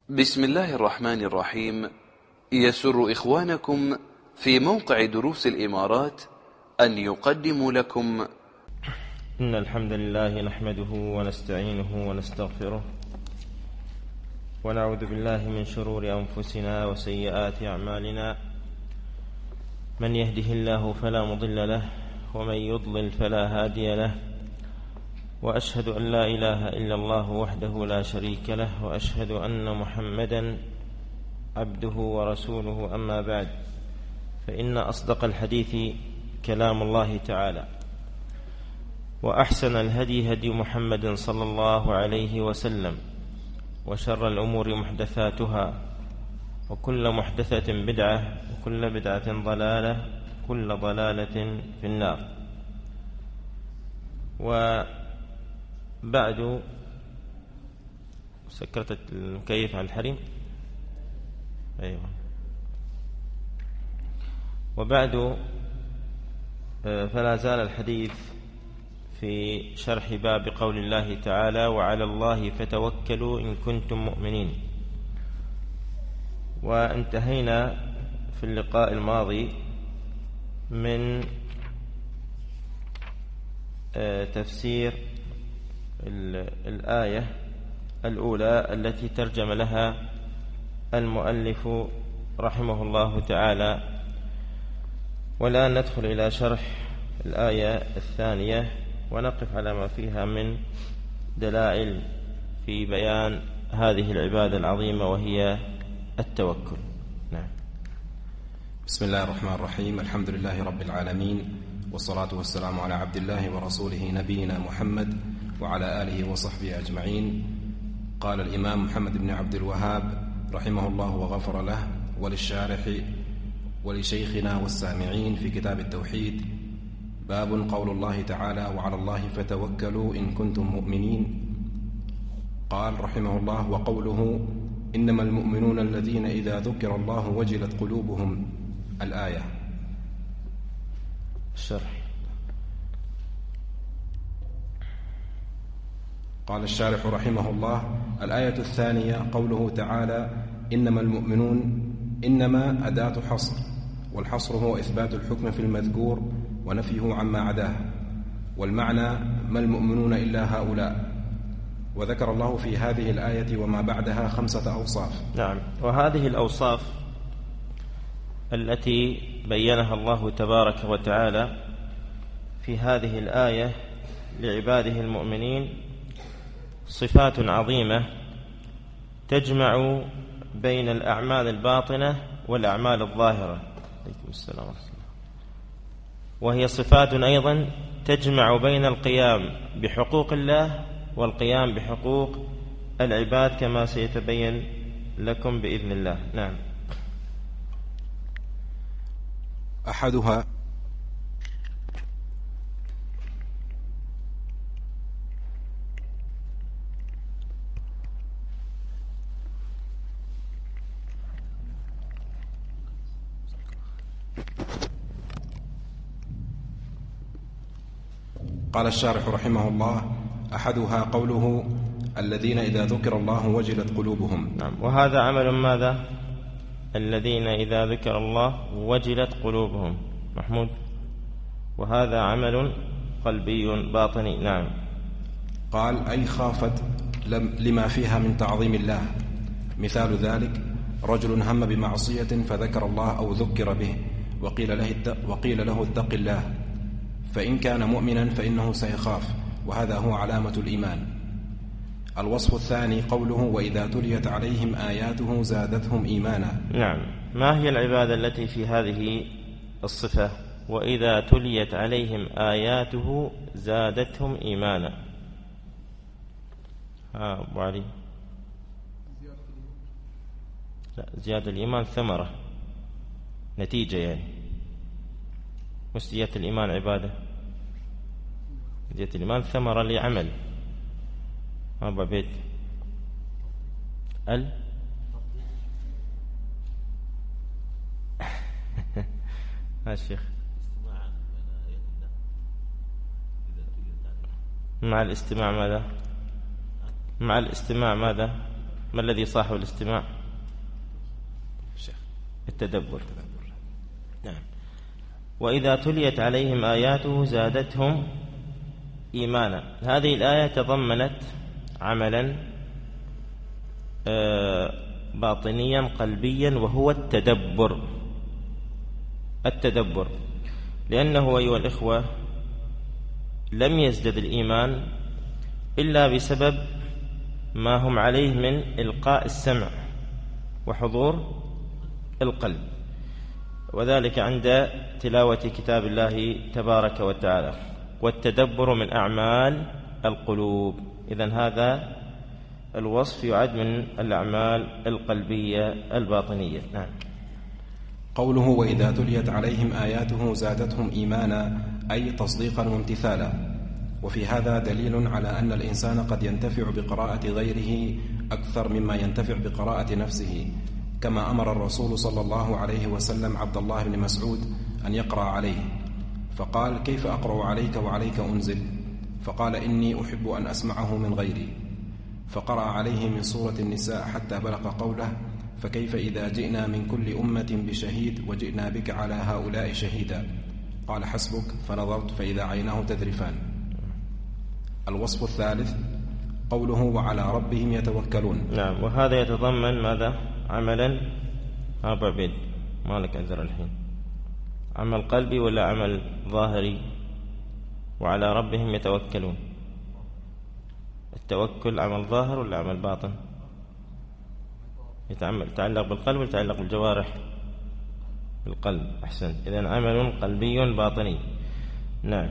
بسم الله الرحمن الرحيم. يسر إخوانكم في موقع دروس الإمارات أن يقدموا لكم إن الحمد لله نحمده ونستعينه ونستغفره ونعوذ بالله من شرور أنفسنا وسيئات أعمالنا. من يهده الله فلا مضل له ومن يضلل فلا هادي له، وأشهد أن لا إله إلا الله وحده لا شريك له، وأشهد أن محمدا عبده ورسوله. أما بعد، فإن أصدق الحديث كلام الله تعالى، وأحسن الهدي هدي محمد صلى الله عليه وسلم، وشر الأمور محدثاتها، وكل محدثة بدعة، وكل بدعة ضلالة، كل ضلالة في النار. وبعد، سكرت المكيف على الحريم. أيوة. وبعد، فلا زال الحديث في شرح باب قول الله تعالى: وعلى الله فتوكلوا إن كنتم مؤمنين. وانتهينا في اللقاء الماضي من تفسير الآية الأولى التي ترجم لها المؤلف رحمه الله تعالى، والآن ندخل إلى شرح الآية الثانية ونقف على ما فيها من دلائل في بيان هذه العبادة العظيمة وهي التوكل. نعم. بسم الله الرحمن الرحيم. الحمد لله رب العالمين، والصلاة والسلام على عبد الله ورسوله نبينا محمد وعلى آله وصحبه أجمعين. قال الإمام محمد بن عبد الوهاب رحمه الله وغفر له وللشارح ولشيخنا والسامعين في كتاب التوحيد: باب قول الله تعالى: وعلى الله فتوكلوا إن كنتم مؤمنين. قال رحمه الله: وقوله إنما المؤمنون الذين إذا ذكر الله وجلت قلوبهم. الآية. الشرح. قال الشارح رحمه الله: الآية الثانية قوله تعالى: إنما المؤمنون. إنما أداة حصر، والحصر هو إثبات الحكم في المذكور ونفيه عما عداه، والمعنى ما المؤمنون إلا هؤلاء. وذكر الله في هذه الآية وما بعدها 5 أوصاف. نعم. وهذه الأوصاف التي بينها الله تبارك وتعالى في هذه الآية لعباده المؤمنين صفات عظيمة تجمع بين الأعمال الباطنة والأعمال الظاهرة. عليكم السلام ورحمة الله. وهي صفات أيضا تجمع بين القيام بحقوق الله والقيام بحقوق العباد، كما سيتبين لكم بإذن الله. نعم. أحدها قال الشارح رحمه الله: أحدها قوله الذين إذا ذكر الله وجلت قلوبهم. نعم. وهذا عمل ماذا؟ الذين إذا ذكر الله وجلت قلوبهم. محمود. وهذا عمل قلبي باطني. نعم. قال: أي خافت لما فيها من تعظيم الله. مثال ذلك: رجل هم بمعصية فذكر الله أو ذكر به وقيل له اتق الله، فإن كان مؤمنا فإنه سيخاف، وهذا هو علامة الإيمان. الوصف الثاني قوله: وإذا تليت عليهم آياته زادتهم إيمانا. نعم. ما هي العبادة التي في هذه الصفة؟ وإذا تليت عليهم آياته زادتهم إيمانا. أبو علي. لا، زيادة الإيمان ثمرة، نتيجة يعني. مش زيادة الإيمان عبادة. زيادة الإيمان ثمرة لعمل. أبو عبيد. الشيخ مع الاستماع ماذا؟ مع الاستماع ماذا؟ ما الذي صاحب الاستماع؟ التدبر. نعم. وإذا تليت عليهم آياته زادتهم إيمانا. هذه الآية تضمنت عملا باطنيا قلبيا، وهو التدبر، لأنه أيها الإخوة لم يزدد الإيمان إلا بسبب ما هم عليه من إلقاء السمع وحضور القلب، وذلك عند تلاوة كتاب الله تبارك وتعالى. والتدبر من أعمال القلوب. إذن هذا الوصف يعد من الأعمال القلبية الباطنية. نعم. قوله وإذا تليت عليهم آياته زادتهم إيمانا، أي تصديقا وامتثالا. وفي هذا دليل على أن الإنسان قد ينتفع بقراءة غيره أكثر مما ينتفع بقراءة نفسه، كما أمر الرسول صلى الله عليه وسلم عبد الله بن مسعود أن يقرأ عليه، فقال كيف أقرأ عليك وعليك أنزل؟ فقال إني أحب أن أسمعه من غيري، فقرأ عليه من سورة النساء حتى بلغ قوله فكيف إذا جئنا من كل أمة بشهيد وجئنا بك على هؤلاء شهيدا، قال حسبك، فنظرت فإذا عيناه تذرفان. الوصف الثالث قوله وعلى ربهم يتوكلون. نعم. وهذا يتضمن ماذا؟ عملا أربع بيد. مالك أنذر الحين، عمل قلبي ولا عمل ظاهري؟ وعلى ربهم يتوكلون. التوكل عمل ظاهر ولا عمل باطن؟ يتعلق بالقلب ويتعلق بالجوارح؟ بالقلب. أحسنت. إذن عمل قلبي باطني. نعم.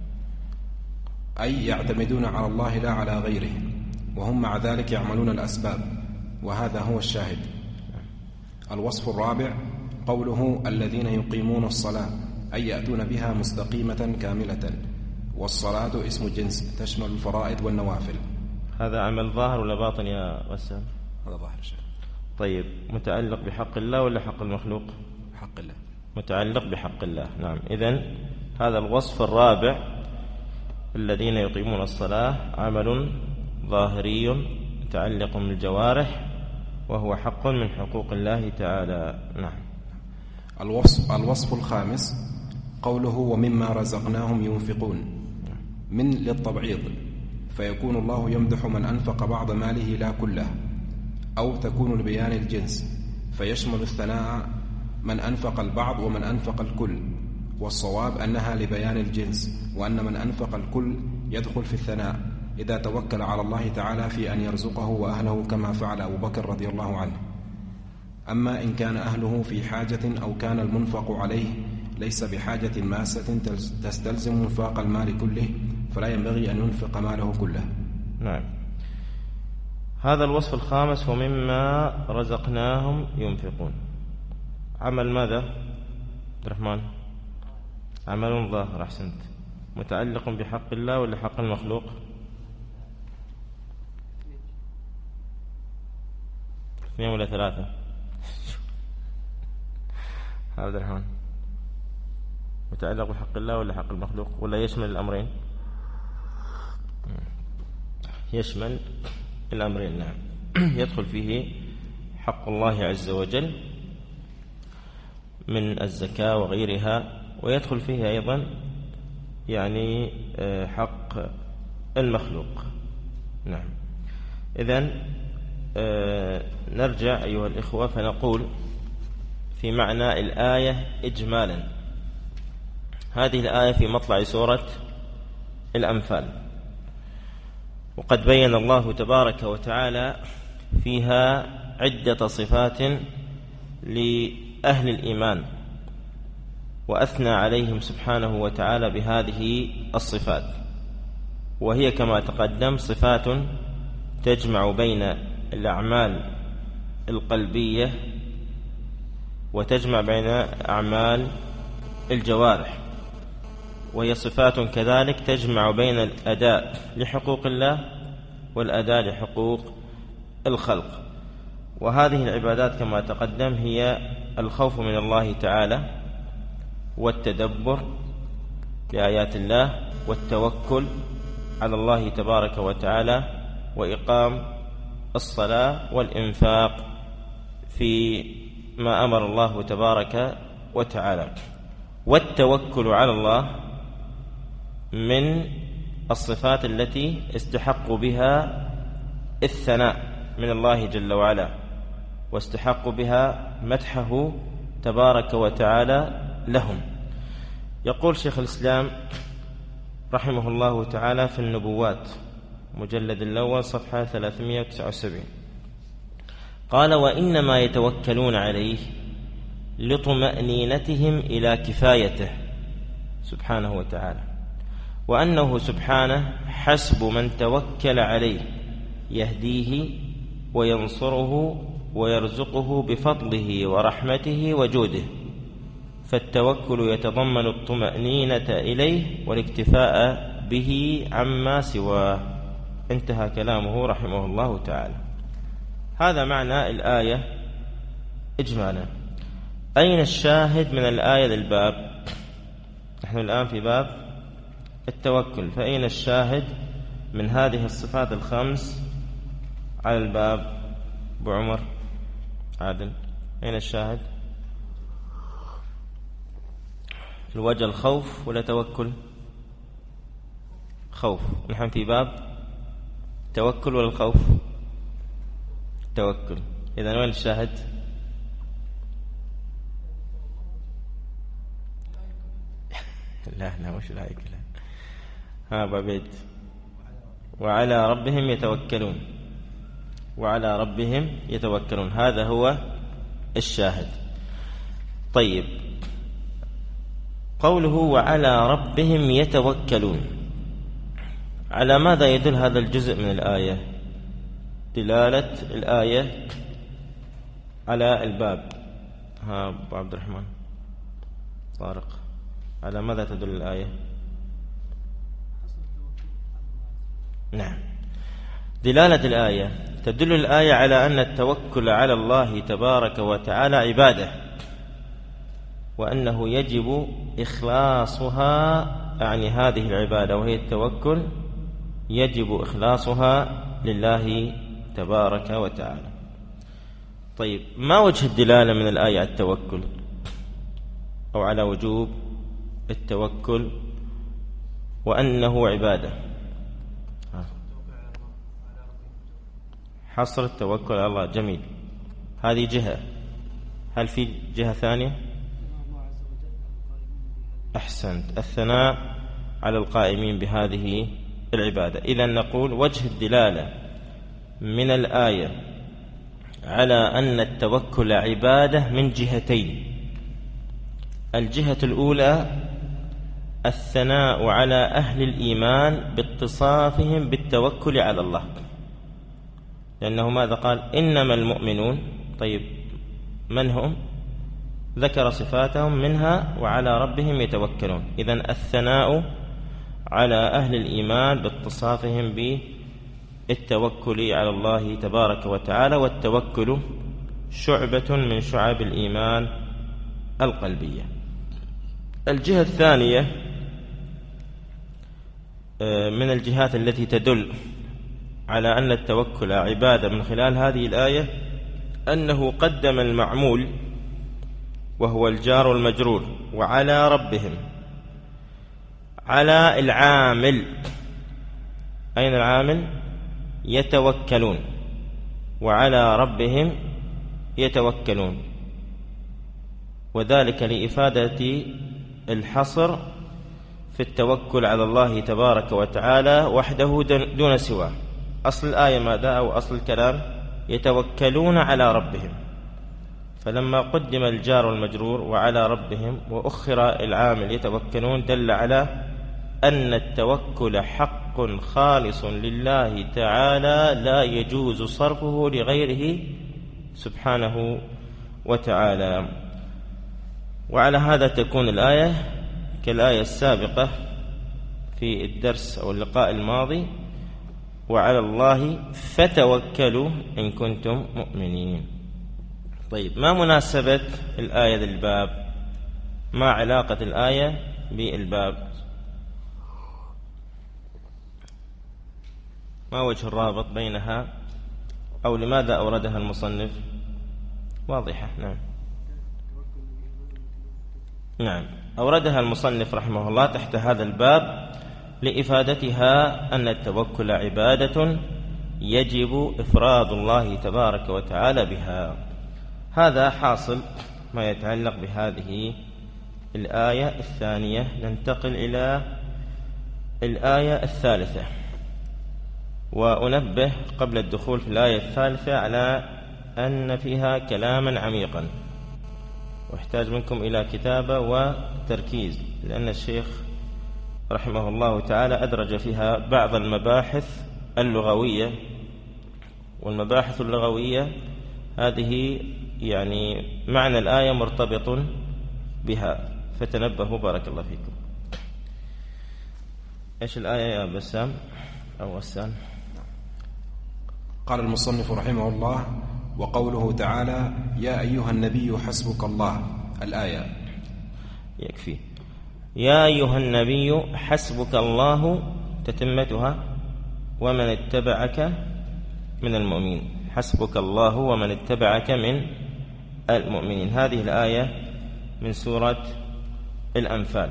أي يعتمدون على الله لا على غيره، وهم مع ذلك يعملون الأسباب، وهذا هو الشاهد. الوصف الرابع قوله الذين يقيمون الصلاة، أي يأتون بها مستقيمة كاملة. والصلاة اسم جنس تشمل الفرائض والنوافل. هذا عمل ظاهر ولا باطن يا غسان؟ هذا ظاهر شيء. طيب، متعلق بحق الله ولا حق المخلوق؟ حق الله. متعلق بحق الله. نعم. إذن هذا الوصف الرابع الذين يقيمون الصلاة عمل ظاهري متعلق بالجوارح، وهو حق من حقوق الله تعالى. نعم. الوصف الخامس قوله ومما رزقناهم ينفقون، من للتبعيض، فيكون الله يمدح من أنفق بعض ماله لا كله، أو تكون لبيان الجنس، فيشمل الثناء من أنفق البعض ومن أنفق الكل، والصواب أنها لبيان الجنس، وأن من أنفق الكل يدخل في الثناء إذا توكل على الله تعالى في أن يرزقه وأهله، كما فعل أبو بكر رضي الله عنه. أما إن كان أهله في حاجة أو كان المنفق عليه ليس بحاجة ماسة تستلزم انفاق المال كله، فلا ينبغي أن ينفق ماله كله. نعم. هذا الوصف الخامس ومما رزقناهم ينفقون. عمل ماذا عبد الرحمن؟ عمل ظاهر. أحسنت. متعلق بحق الله ولا حق المخلوق؟ اثنين ولا ثلاثة؟ عبد الرحمن، متعلق بحق الله ولا حق المخلوق، ولا يشمل الأمرين؟ يشمل الأمرين. نعم. يدخل فيه حق الله عز وجل من الزكاة وغيرها، ويدخل فيه أيضا يعني حق المخلوق. نعم. إذن نرجع أيها الإخوة فنقول في معنى الآية إجمالا. هذه الآية في مطلع سورة الأنفال، وقد بين الله تبارك وتعالى فيها عدة صفات لأهل الإيمان، وأثنى عليهم سبحانه وتعالى بهذه الصفات، وهي كما تقدم صفات تجمع بين الأعمال القلبية وتجمع بين أعمال الجوارح، وهي صفات كذلك تجمع بين الأداء لحقوق الله والأداء لحقوق الخلق. وهذه العبادات كما تقدم هي الخوف من الله تعالى، والتدبر لآيات الله، والتوكل على الله تبارك وتعالى، وإقام الصلاة والإنفاق في ما أمر الله تبارك وتعالى. والتوكل على الله من الصفات التي استحق بها الثناء من الله جل وعلا، واستحق بها مدحه تبارك وتعالى لهم. يقول شيخ الإسلام رحمه الله تعالى في النبوات مجلد الأول صفحة 379 قال: وإنما يتوكلون عليه لطمأنينتهم إلى كفايته سبحانه وتعالى، وأنه سبحانه حسب من توكل عليه يهديه وينصره ويرزقه بفضله ورحمته وجوده، فالتوكل يتضمن الطمأنينة إليه والاكتفاء به عما سواه. انتهى كلامه رحمه الله تعالى. هذا معنى الآية إجمالا. أين الشاهد من الآية للباب؟ نحن الآن في باب التوكل، فأين الشاهد من هذه الصفات الخمس على الباب؟ أبو عمر عادل، أين الشاهد؟ الوجه الخوف ولا توكل؟ خوف. نحن في باب توكل ولا الخوف؟ توكل. إذن وين الشاهد؟ لا مش الآية كلها. بابيت وعلى ربهم يتوكلون، وعلى ربهم يتوكلون، هذا هو الشاهد. طيب، قوله وعلى ربهم يتوكلون، على ماذا يدل هذا الجزء من الآية؟ دلالة الآية على الباب. أبو عبد الرحمن طارق، على ماذا تدل الآية؟ نعم، دلالة الآية تدل الآية على أن التوكل على الله تبارك وتعالى عبادة، وأنه يجب إخلاصها، يعني هذه العبادة وهي التوكل يجب إخلاصها لله تبارك وتعالى. طيب، ما وجه الدلالة من الآية على التوكل أو على وجوب التوكل وأنه عبادة؟ حصر التوكل على الله، جميل، هذه جهة. هل في جهة ثانية؟ أحسنت، الثناء على القائمين بهذه العبادة. إذن نقول وجه الدلالة من الآية على أن التوكل عبادة من جهتين. الجهة الأولى الثناء على أهل الإيمان باتصافهم بالتوكل على الله، لأنه ماذا قال؟ إنما المؤمنون. طيب، من هم؟ ذكر صفاتهم منها وعلى ربهم يتوكلون. إذن الثناء على أهل الإيمان باتصافهم بالتوكل على الله تبارك وتعالى، والتوكل شعبة من شعب الإيمان القلبية. الجهة الثانية من الجهات التي تدل على أن التوكل عبادة من خلال هذه الآية أنه قدم المعمول وهو الجار والمجرور وعلى ربهم على العامل. أين العامل؟ يتوكلون، وعلى ربهم يتوكلون، وذلك لإفادة الحصر في التوكل على الله تبارك وتعالى وحده دون سواه. أصل الآية ماذا؟ أو أصل الكلام يتوكلون على ربهم، فلما قدم الجار والمجرور وعلى ربهم وأخر العامل يتوكلون دل على أن التوكل حق خالص لله تعالى لا يجوز صرفه لغيره سبحانه وتعالى. وعلى هذا تكون الآية كالآية السابقة في الدرس أو اللقاء الماضي: وعلى الله فتوكلوا إن كنتم مؤمنين. طيب، ما مناسبة الآية للباب؟ ما علاقة الآية بالباب؟ ما وجه الرابط بينها أو لماذا أوردها المصنف؟ واضحة. نعم أوردها المصنف رحمه الله تحت هذا الباب لإفادتها أن التوكل عبادة يجب إفراد الله تبارك وتعالى بها. هذا حاصل ما يتعلق بهذه الآية الثانية. ننتقل إلى الآية الثالثة، وأنبه قبل الدخول في الآية الثالثة على أن فيها كلاما عميقا واحتاج منكم إلى كتابة وتركيز، لأن الشيخ رحمه الله تعالى أدرج فيها بعض المباحث اللغوية، والمباحث اللغوية هذه يعني معنى الآية مرتبط بها، فتنبهوا بارك الله فيكم. إيش الآية يا بسام أو وسام؟ قال المصنف رحمه الله: وقوله تعالى: يا أيها النبي حسبك الله. الآية يكفي. يا أيها النبي حسبك الله تتمتها ومن اتبعك من المؤمنين. حسبك الله ومن اتبعك من المؤمنين. هذه الآية من سورة الأنفال.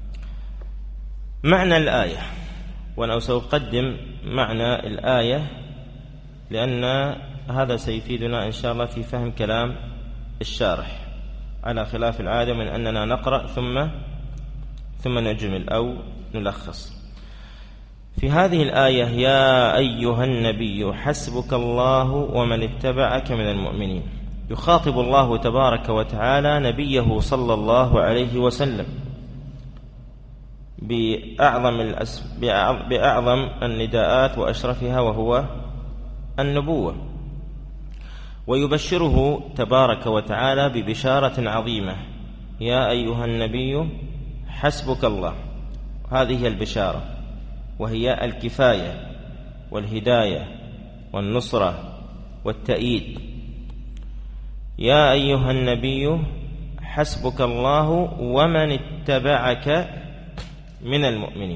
معنى الآية، وأنا سأقدم معنى الآية لأن هذا سيفيدنا إن شاء الله في فهم كلام الشارح، على خلاف العادة من أننا نقرأ ثم نجمل أو نلخص. في هذه الآية: يا أيها النبي حسبك الله ومن اتبعك من المؤمنين، يخاطب الله تبارك وتعالى نبيه صلى الله عليه وسلم بأعظم النداءات وأشرفها، وهو النبوة، ويبشره تبارك وتعالى ببشارة عظيمة: يا أيها النبي حسبك الله. هذه البشارة، وهي الكفاية والهداية والنصرة والتأييد. يا أيها النبي حسبك الله ومن اتبعك من المؤمنين.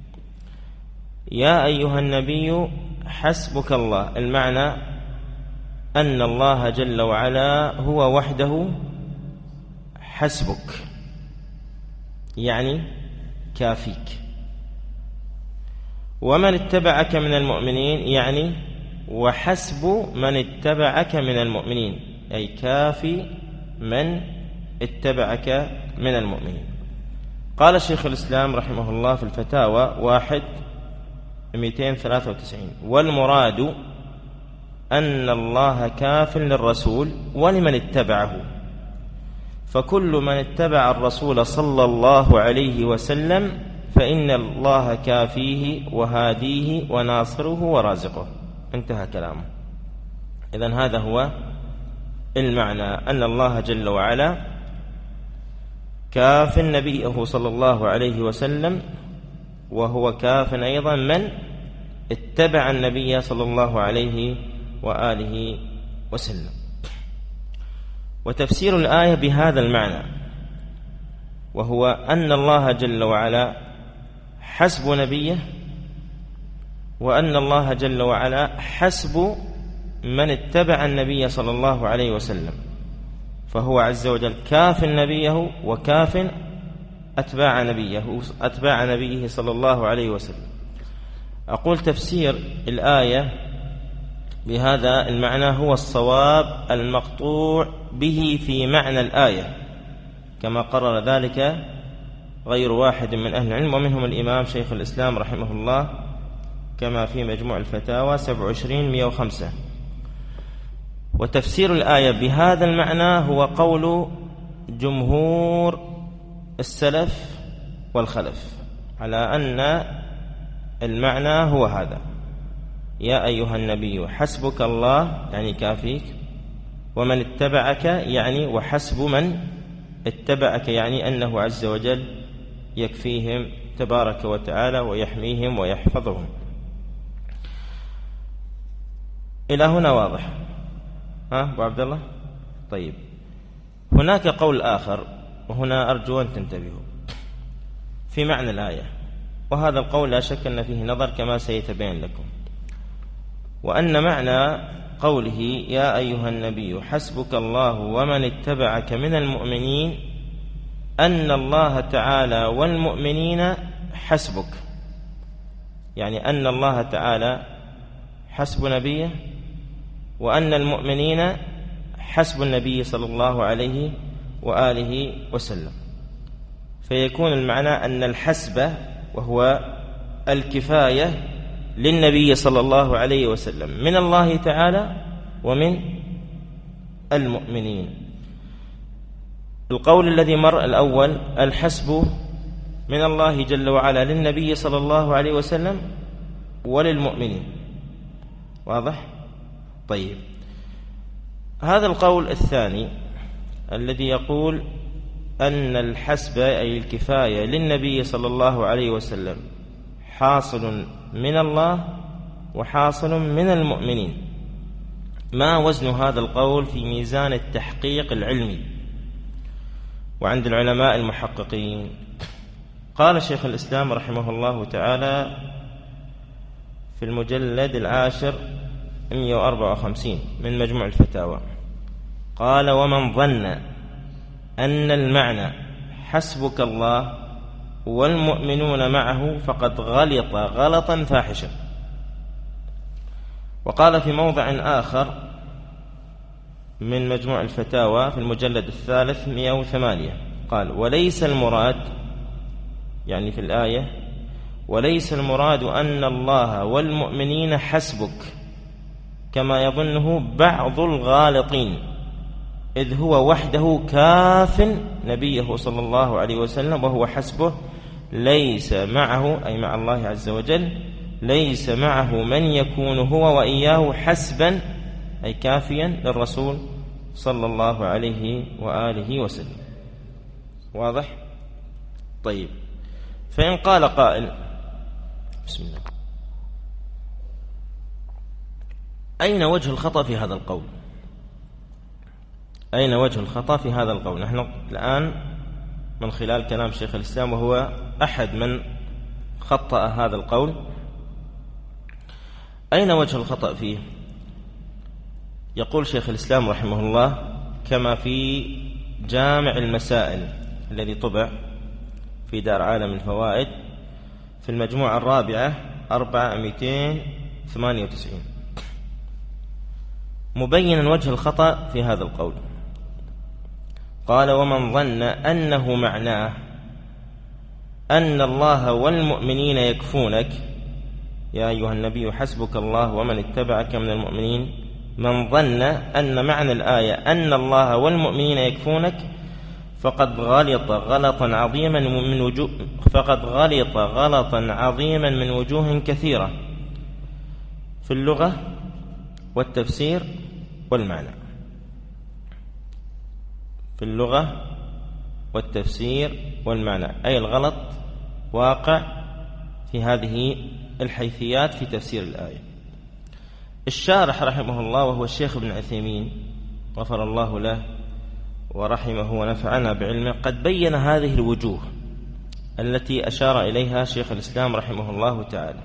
يا أيها النبي حسبك الله، المعنى أن الله جل وعلا هو وحده حسبك، يعني كافيك. ومن اتبعك من المؤمنين، يعني وحسب من اتبعك من المؤمنين، أي كافي من اتبعك من المؤمنين. قال شيخ الإسلام رحمه الله في الفتاوى 1/293: والمراد أن الله كاف للرسول ولمن اتبعه، فكل من اتبع الرسول صلى الله عليه وسلم فإن الله كافيه وهاديه وناصره ورازقه. انتهى كلامه. إذن هذا هو المعنى، أن الله جل وعلا كاف نبيه صلى الله عليه وسلم، وهو كاف أيضا من اتبع النبي صلى الله عليه وآله وسلم. وتفسير الآية بهذا المعنى، وهو أن الله جل وعلا حسب نبيه، وأن الله جل وعلا حسب من اتبع النبي صلى الله عليه وسلم، فهو عز وجل كاف نبيه وكاف أتباع نبيه صلى الله عليه وسلم. أقول تفسير الآية بهذا المعنى هو الصواب المقطوع به في معنى الآية، كما قرر ذلك غير واحد من أهل العلم، ومنهم الإمام شيخ الإسلام رحمه الله، كما في مجموع الفتاوى 27/105. وتفسير الآية بهذا المعنى هو قول جمهور السلف والخلف على أن المعنى هو هذا: يا أيها النبي حسبك الله، يعني كافيك، ومن اتبعك، يعني وحسب من اتبعك، يعني أنه عز وجل يكفيهم تبارك وتعالى ويحميهم ويحفظهم. إلى هنا واضح؟ أبو عبد الله؟ طيب، هناك قول آخر، وهنا أرجو أن تنتبهوا في معنى الآية، وهذا القول لا شك أن فيه نظر كما سيتبين لكم، وأن معنى قوله يا أيها النبي حسبك الله ومن اتبعك من المؤمنين أن الله تعالى والمؤمنين حسبك، يعني أن الله تعالى حسب نبيه، وأن المؤمنين حسب النبي صلى الله عليه وآله وسلم. فيكون المعنى أن الحسب وهو الكفاية للنبي صلى الله عليه وسلم من الله تعالى ومن المؤمنين. القول الذي مر الأول الحسب من الله جل وعلا للنبي صلى الله عليه وسلم وللمؤمنين، واضح؟ طيب، هذا القول الثاني الذي يقول أن الحسب أي الكفاية للنبي صلى الله عليه وسلم حاصل من الله وحاصل من المؤمنين، ما وزن هذا القول في ميزان التحقيق العلمي وعند العلماء المحققين؟ قال شيخ الإسلام رحمه الله تعالى في المجلد 10 154 من مجموع الفتاوى، قال ومن ظن أن المعنى حسبك الله والمؤمنون معه فقد غلط غلطا فاحشا. وقال في موضع آخر من مجموع الفتاوى في المجلد 3 108 قال وليس المراد، يعني في الآية، وليس المراد أن الله والمؤمنين حسبك كما يظنه بعض الغالطين، إذ هو وحده كاف نبيه صلى الله عليه وسلم وهو حسبه، ليس معه أي مع الله عز وجل ليس معه من يكون هو وإياه حسبا أي كافيا للرسول صلى الله عليه وآله وسلم. واضح؟ طيب، فإن قال قائل بسم الله أين وجه الخطأ في هذا القول؟ أين وجه الخطأ في هذا القول؟ نحن الآن من خلال كلام شيخ الإسلام وهو أحد من خطأ هذا القول، أين وجه الخطأ فيه؟ يقول شيخ الإسلام رحمه الله كما في جامع المسائل الذي طبع في دار عالم الفوائد في المجموعة الرابعة 498 مبينا وجه الخطأ في هذا القول. قال ومن ظن أنه معناه أن الله والمؤمنين يكفونك يا أيها النبي حسبك الله ومن اتبعك من المؤمنين، من ظن أن معنى الآية أن الله والمؤمنين يكفونك فقد غلط غلطا عظيما من وجوه كثيرة في اللغة والتفسير والمعنى. في اللغة والتفسير والمعنى، أي الغلط واقع في هذه الحيثيات في تفسير الآية. الشارح رحمه الله وهو الشيخ ابن عثيمين غفر الله له ورحمه ونفعنا بعلمه قد بين هذه الوجوه التي أشار إليها شيخ الإسلام رحمه الله تعالى،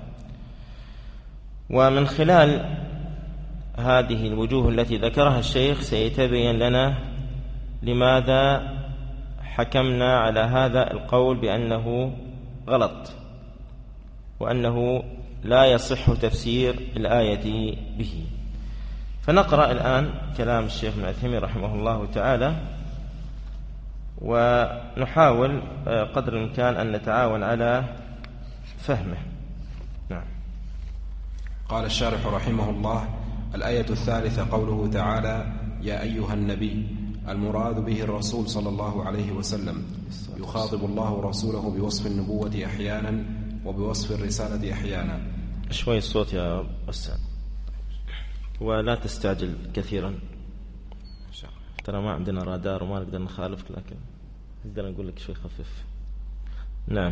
ومن خلال هذه الوجوه التي ذكرها الشيخ سيتبين لنا لماذا حكمنا على هذا القول بأنه غلط وأنه لا يصح تفسير الآية به. فنقرأ الآن كلام الشيخ ابن عثيمين رحمه الله تعالى ونحاول قدر الإمكان أن نتعاون على فهمه. نعم. قال الشارح رحمه الله: الآية الثالثة قوله تعالى: يا أيها النبي، المراد به الرسول صلى الله عليه وسلم، يخاطب الله رسوله بوصف النبوة أحيانا وبوصف الرسالة أحيانا. شوي الصوت يا أستاذ، ولا تستعجل كثيرا، ترى ما عندنا رادار وما نقدر نخالفك، لكن نقدر نقول لك شوي خفيف. نعم.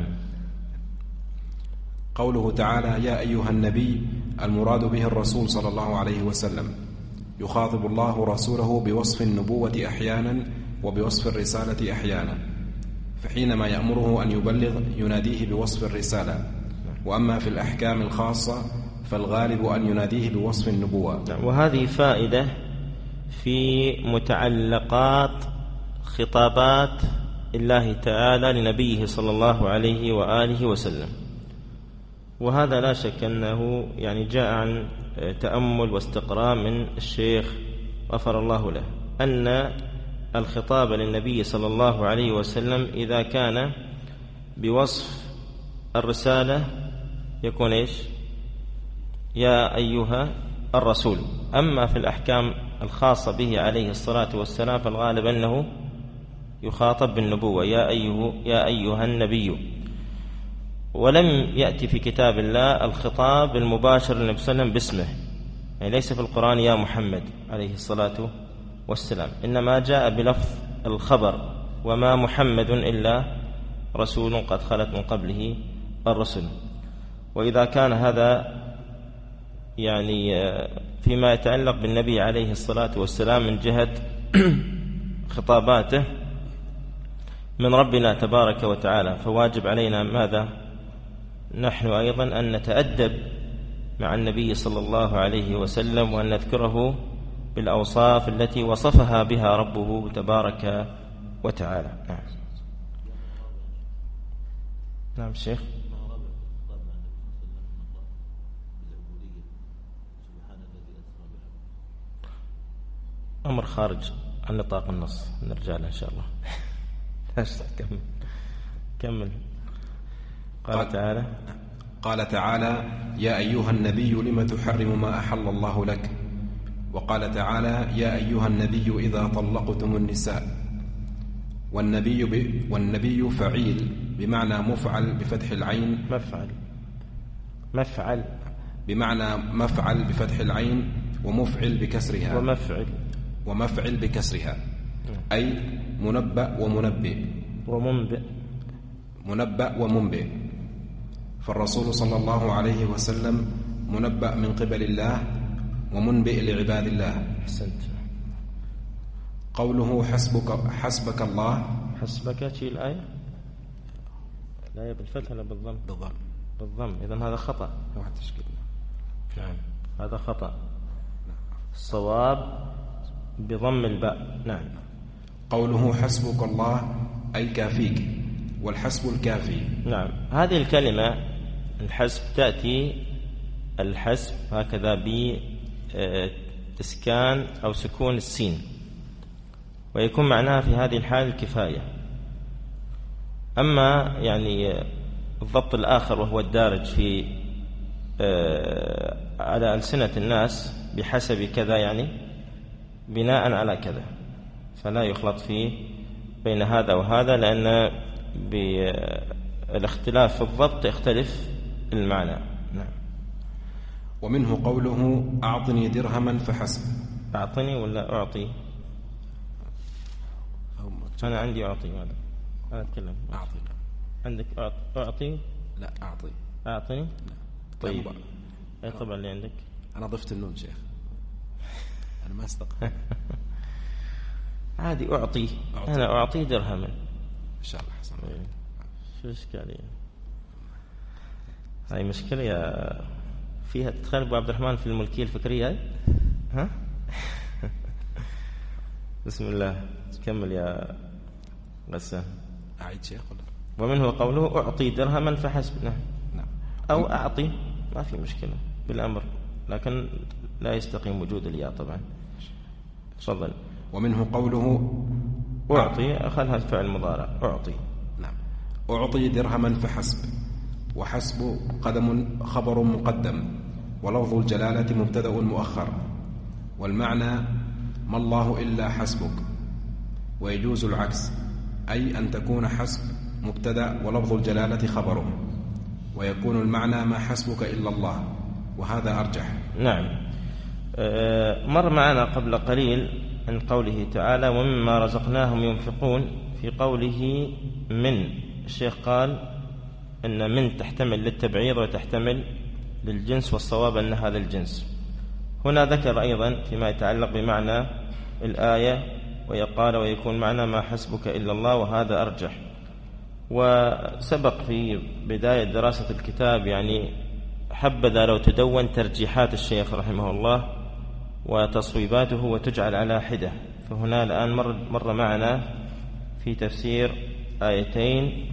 قوله تعالى: يا أيها النبي، المراد به الرسول صلى الله عليه وسلم، يخاطب الله رسوله بوصف النبوة أحيانا وبوصف الرسالة أحيانا، فحينما يأمره أن يبلغ يناديه بوصف الرسالة، وأما في الأحكام الخاصة فالغالب أن يناديه بوصف النبوة. وهذه فائدة في متعلقات خطابات الله تعالى لنبيه صلى الله عليه وآله وسلم، وهذا لا شك أنه يعني جاء عن تأمل واستقراء من الشيخ غفر الله له، أن الخطاب للنبي صلى الله عليه وسلم إذا كان بوصف الرسالة يكون إيش؟ يا أيها الرسول. أما في الأحكام الخاصة به عليه الصلاة والسلام فالغالب أنه يخاطب بالنبوة، يا أيها النبي. ولم يأتي في كتاب الله الخطاب المباشر للنبي صلى الله عليه وسلم باسمه، يعني ليس في القرآن يا محمد عليه الصلاة والسلام، إنما جاء بلفظ الخبر، وما محمد إلا رسول قد خلت من قبله الرسل. وإذا كان هذا يعني فيما يتعلق بالنبي عليه الصلاة والسلام من جهة خطاباته من ربنا تبارك وتعالى، فواجب علينا ماذا؟ نحن أيضا أن نتأدب مع النبي صلى الله عليه وسلم، وأن نذكره بالأوصاف التي وصفها بها ربه تبارك وتعالى. نعم الشيخ. أمر خارج عن نطاق النص، نرجع له إن شاء الله. كمل. قال تعالى يا أيها النبي لم تحرم ما أحل الله لك. وقال تعالى يا أيها النبي إذا طلقتم النساء. والنبي فعيل بمعنى مفعل بفتح العين، مفعل بمعنى مفعل بفتح العين، ومفعل بكسرها، ومفعل بكسرها، أي منبأ ومنبئ منبأ ومنبئ. فالرسول صلى الله عليه وسلم منبأ من قبل الله ومنبئ لعباد الله. أحسنت. قوله حسبك الله. حسبك شيء الآية لا بالفتح ولا بالضم؟ بالضم. إذن هذا خطأ. نعم هذا خطأ. الصواب بضم الباء. نعم. قوله حسبك الله أي كافيك، والحسب الكافي. نعم. هذه الكلمة الحسب تأتي الحسب هكذا بإسكان أو سكون السين، ويكون معناها في هذه الحال الكفاية. أما يعني الضبط الآخر وهو الدارج في على ألسنة الناس بحسب كذا، يعني بناء على كذا، فلا يخلط فيه بين هذا وهذا، لأن بالاختلاف في الضبط يختلف المعنى. نعم. ومنه قوله أعطني درهما فحسب. أعطني ولا أعطي؟ أنا عندي أعطي. ماذا أنا أتكلم؟ أعطي. عندك أعطي؟ لا أعطي. أعطني؟ لا. طيب أي طبعا اللي عندك؟ أنا ضفت النون شيخ، أنا ما استقبل. عادي أعطي. أنا أعطي درهما إن شاء الله. حسن. شو الإشكالية؟ هاي مشكلة فيها تدخل أبو عبد الرحمن في الملكية الفكرية هاي؟ ها؟ بسم الله. كمل يا غسان. أعيد شيخ ولا؟ ومنه قوله أعطي درهما فحسب. نعم. أو أعطي ما في مشكلة بالأمر، لكن لا يستقيم وجود الياء طبعا. تفضل. ومنه قوله أعطي، أخذها فعل مضارع. أعطي. نعم. أعطي درهما فحسب. وحسب خبر مقدم، ولفظ الجلالة مبتدأ مؤخر، والمعنى ما الله إلا حسبك. ويجوز العكس، أي أن تكون حسب مبتدأ ولفظ الجلالة خبره، ويكون المعنى ما حسبك إلا الله، وهذا أرجح. نعم. مر معنا قبل قليل عن قوله تعالى ومما رزقناهم ينفقون. في قوله من، الشيخ قال أن من تحتمل للتبعيض وتحتمل للجنس، والصواب أن هذا الجنس. هنا ذكر أيضا فيما يتعلق بمعنى الآية ويقال ويكون معنى ما حسبك إلا الله، وهذا أرجح. وسبق في بداية دراسة الكتاب يعني حبذا لو تدون ترجيحات الشيخ رحمه الله وتصويباته وتجعل على حدة. فهنا الآن مر معنا في تفسير آيتين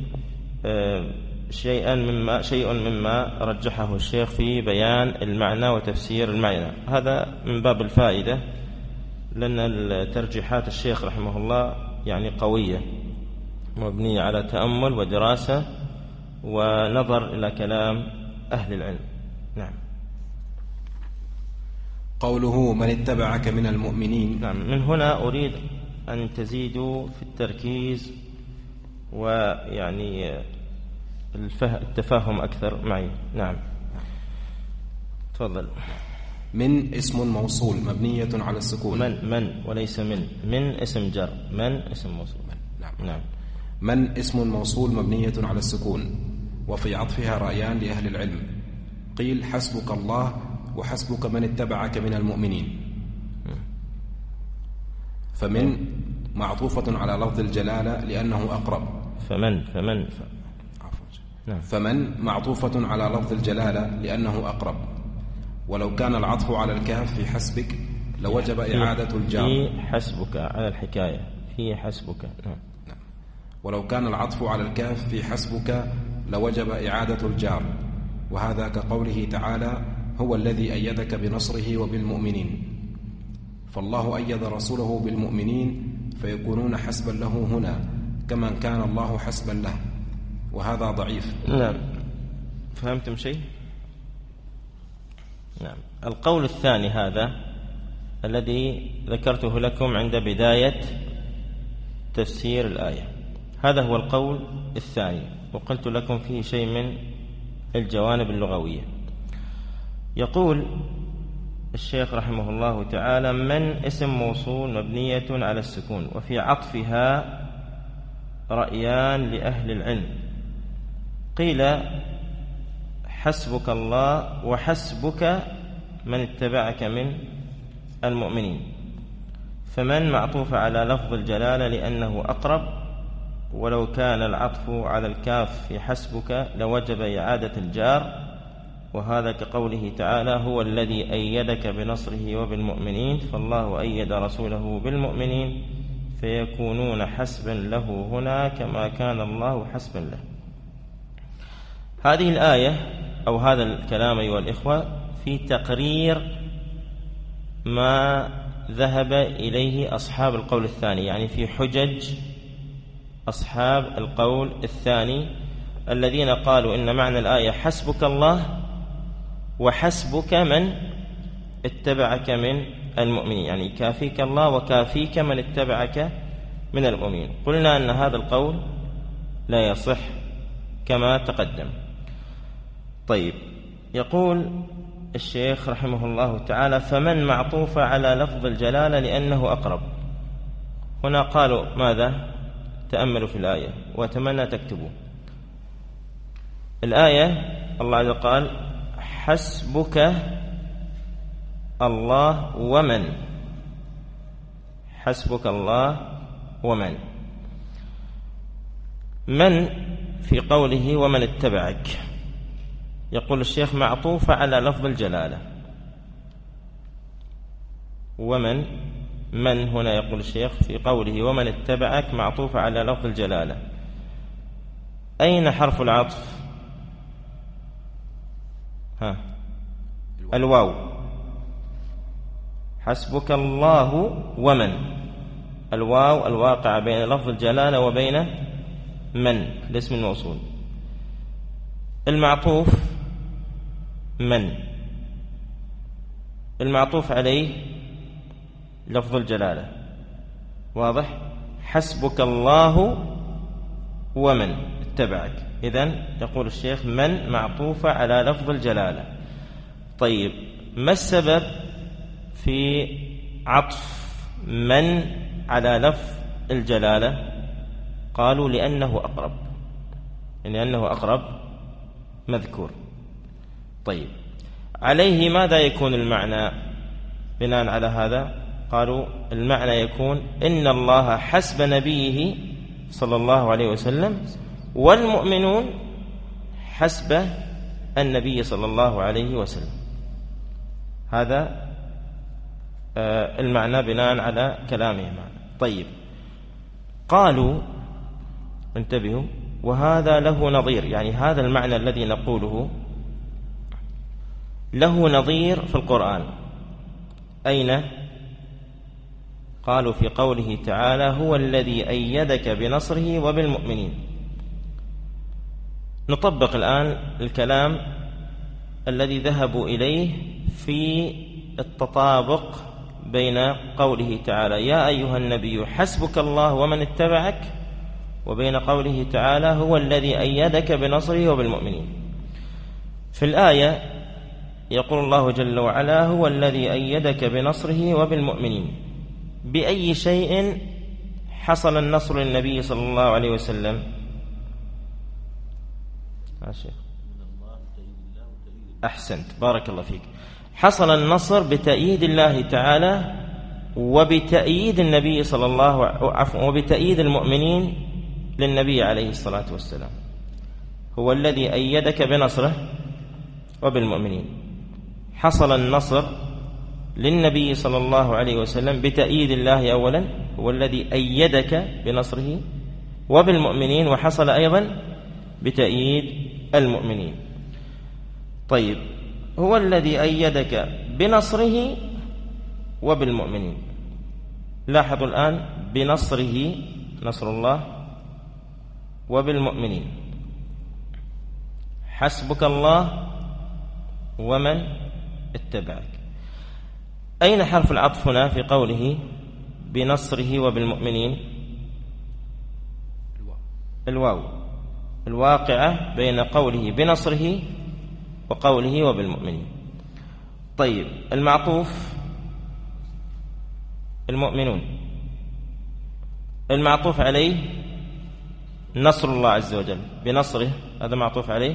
شيء مما رجحه الشيخ في بيان المعنى وتفسير المعنى. هذا من باب الفائدة، لأن الترجيحات الشيخ رحمه الله يعني قوية مبنية على تأمل ودراسة ونظر إلى كلام أهل العلم. نعم. قوله من اتبعك من المؤمنين. نعم، من هنا أريد أن تزيدوا في التركيز ويعني التفاهم أكثر معي. نعم تفضل. من اسم موصول مبنية على السكون. من وليس من اسم جر، من اسم موصول. نعم. من اسم موصول مبنية على السكون، وفي عطفها رأيان لأهل العلم، قيل حسبك الله وحسبك من اتبعك من المؤمنين. فمن معطوفة على لفظ الجلالة لأنه أقرب. فمن معطوفة على لفظ الجلالة لأنه أقرب، ولو كان العطف على الكاف في حسبك لوجب إعادة الجار. في حسبك على الحكاية، في حسبك. نعم. ولو كان العطف على الكاف في حسبك لوجب إعادة الجار، وهذا كقوله تعالى هو الذي أيدك بنصره وبالمؤمنين. فالله أيد رسوله بالمؤمنين فيكونون حسبا له هنا كمن كان الله حسبا له، وهذا ضعيف. نعم. فهمتم شيء؟ نعم. القول الثاني هذا الذي ذكرته لكم عند بداية تفسير الآية، هذا هو القول الثاني، وقلت لكم فيه شيء من الجوانب اللغوية. يقول الشيخ رحمه الله تعالى من اسم موصول مبنية على السكون، وفي عطفها رأيان لأهل العلم، قيل حسبك الله وحسبك من اتبعك من المؤمنين. فمن معطوف على لفظ الجلالة لأنه أقرب، ولو كان العطف على الكاف في حسبك لوجب إعادة الجار، وهذا كقوله تعالى هو الذي أيدك بنصره وبالمؤمنين. فالله أيد رسوله بالمؤمنين فيكونون حسبا له هنا كما كان الله حسبا له. هذه الآية أو هذا الكلام أيها الإخوة في تقرير ما ذهب إليه أصحاب القول الثاني، يعني في حجج أصحاب القول الثاني الذين قالوا إن معنى الآية حسبك الله وحسبك من اتبعك من المؤمنين، يعني كافيك الله وكافيك من اتبعك من المؤمنين. قلنا أن هذا القول لا يصح كما تقدم. طيب، يقول الشيخ رحمه الله تعالى فمن معطوفة على لفظ الجلالة لأنه أقرب. هنا قالوا ماذا؟ تأملوا في الآية وأتمنى تكتبوا الآية. الله عز وجل قال حسبك الله ومن، حسبك الله ومن. من في قوله ومن اتبعك، يقول الشيخ معطوفة على لفظ الجلالة. ومن هنا يقول الشيخ في قوله ومن اتبعك معطوفة على لفظ الجلالة. أين حرف العطف؟ الواو. حسبك الله ومن، الواو الواقع بين لفظ الجلالة وبين من الاسم الموصول. المعطوف من، المعطوف عليه لفظ الجلالة، واضح؟ حسبك الله ومن اتبعك. إذن يقول الشيخ من معطوفة على لفظ الجلالة. طيب، ما السبب في عطف من على لفظ الجلالة؟ قالوا لأنه أقرب، لأنه أقرب مذكور. طيب، عليه ماذا يكون المعنى بناء على هذا؟ قالوا المعنى يكون إن الله حسب نبيه صلى الله عليه وسلم والمؤمنون حسب النبي صلى الله عليه وسلم. هذا المعنى بناء على كلامه. طيب، قالوا انتبهوا، وهذا له نظير، يعني هذا المعنى الذي نقوله له نظير في القرآن. أين؟ قالوا في قوله تعالى: هو الذي أيدك بنصره وبالمؤمنين. نطبق الآن الكلام الذي ذهبوا إليه في التطابق بين قوله تعالى: يا أيها النبي حسبك الله ومن اتبعك، وبين قوله تعالى: هو الذي أيدك بنصره وبالمؤمنين. في الآية يقول الله جل وعلا: هو الذي أيدك بنصره وبالمؤمنين. بأي شيء حصل النصر للنبي صلى الله عليه وسلم؟ أحسنت، بارك الله فيك. حصل النصر بتأييد الله تعالى وبتأييد النبي صلى الله عفوا وبتأييد المؤمنين للنبي عليه الصلاة والسلام. هو الذي أيدك بنصره وبالمؤمنين. حصل النصر للنبي صلى الله عليه وسلم بتأييد الله أولا، هو الذي أيدك بنصره وبالمؤمنين، وحصل أيضا بتأييد المؤمنين. طيب، هو الذي أيدك بنصره وبالمؤمنين. لاحظوا الآن: بنصره نصر الله، وبالمؤمنين. حسبك الله ومن اتبعك. أين حرف العطف هنا في قوله بنصره وبالمؤمنين؟ الواو الواقعة بين قوله بنصره وقوله وبالمؤمنين. طيب، المعطوف المؤمنون، المعطوف عليه نصر الله عز وجل بنصره، هذا معطوف عليه،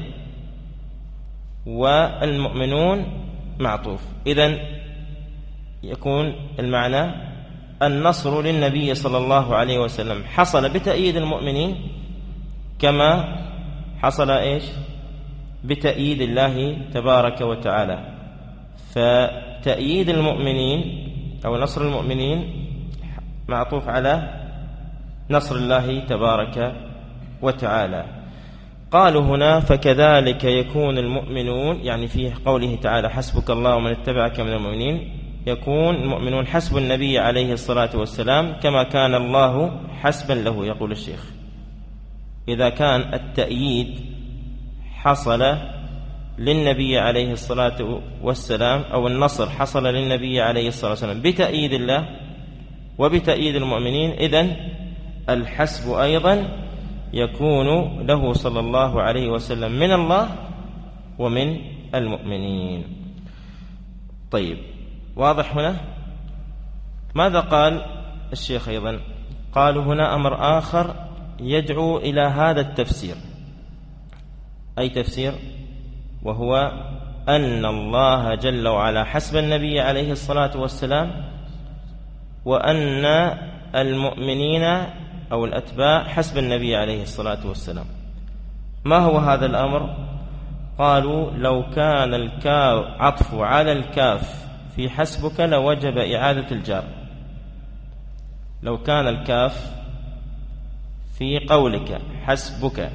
والمؤمنون معطوف. إذن يكون المعنى: النصر للنبي صلى الله عليه وسلم حصل بتأييد المؤمنين كما حصل إيش؟ بتأييد الله تبارك وتعالى. فتأييد المؤمنين أو نصر المؤمنين معطوف على نصر الله تبارك وتعالى. قالوا هنا: فكذلك يكون المؤمنون، يعني في قوله تعالى: حسبك الله ومن اتبعك من المؤمنين، يكون المؤمنون حسب النبي عليه الصلاة والسلام كما كان الله حسبا له. يقول الشيخ: إذا كان التأييد حصل للنبي عليه الصلاة والسلام، أو النصر حصل للنبي عليه الصلاة والسلام بتأييد الله وبتأييد المؤمنين، إذن الحسب أيضا يكون له صلى الله عليه وسلم من الله ومن المؤمنين. طيب، واضح هنا؟ ماذا قال الشيخ أيضا؟ قالوا هنا أمر آخر يدعو إلى هذا التفسير. أي تفسير؟ وهو أن الله جل وعلا حسب النبي عليه الصلاة والسلام، وأن المؤمنين أو الأتباع حسب النبي عليه الصلاة والسلام. ما هو هذا الأمر؟ قالوا: لو كان العطف على الكاف في حسبك لوجب إعادة الجار. لو كان الكاف في قولك حسبك،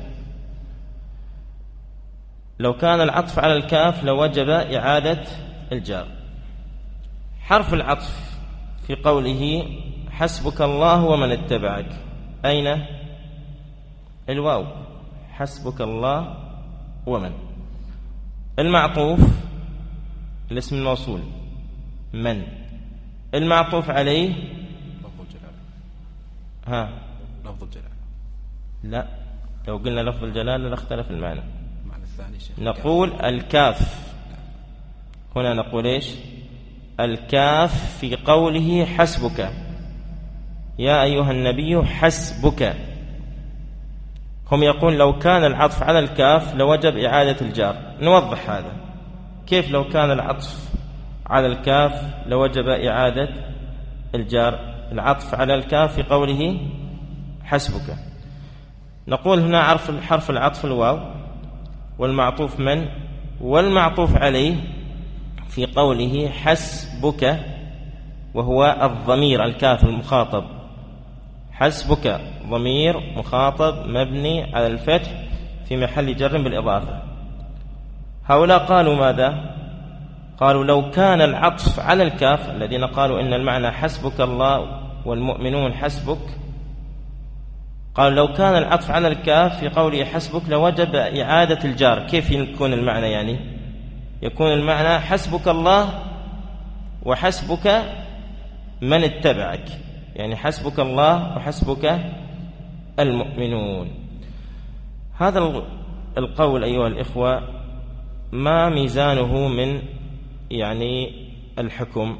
لو كان العطف على الكاف لوجب إعادة الجار. حرف العطف في قوله حسبك الله ومن اتبعك، أين؟ الواو، حسبك الله ومن. المعطوف الاسم الموصول من، المعطوف عليه لفظ الجلالة. لفظ الجلالة. لا، لو قلنا لفظ الجلالة لاختلف المعنى. المعنى الثاني نقول الكاف هنا، نقول إيش؟ الكاف في قوله حسبك، يا أيها النبي حسبك. هم يقول لو كان العطف على الكاف لوجب إعادة الجار. نوضح هذا. كيف لو كان العطف على الكاف لوجب إعادة الجار؟ العطف على الكاف في قوله حسبك. نقول هنا حرف العطف الواو، والمعطوف من والمعطوف عليه في قوله حسبك، وهو الضمير الكاف المخاطب. حسبك ضمير مخاطب مبني على الفتح في محل جر بالإضافة. هؤلاء قالوا ماذا؟ قالوا لو كان العطف على الكاف، الذين قالوا إن المعنى حسبك الله والمؤمنون حسبك، قالوا لو كان العطف على الكاف في قوله حسبك لوجب إعادة الجار. كيف يكون المعنى؟ يعني يكون المعنى حسبك الله وحسبك من اتبعك، يعني حسبك الله وحسبك المؤمنون. هذا القول أيها الإخوة ما ميزانه من يعني الحكم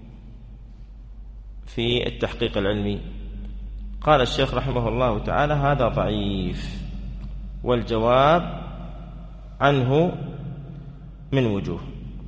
في التحقيق العلمي؟ قال الشيخ رحمه الله تعالى هذا ضعيف، والجواب عنه من وجوه.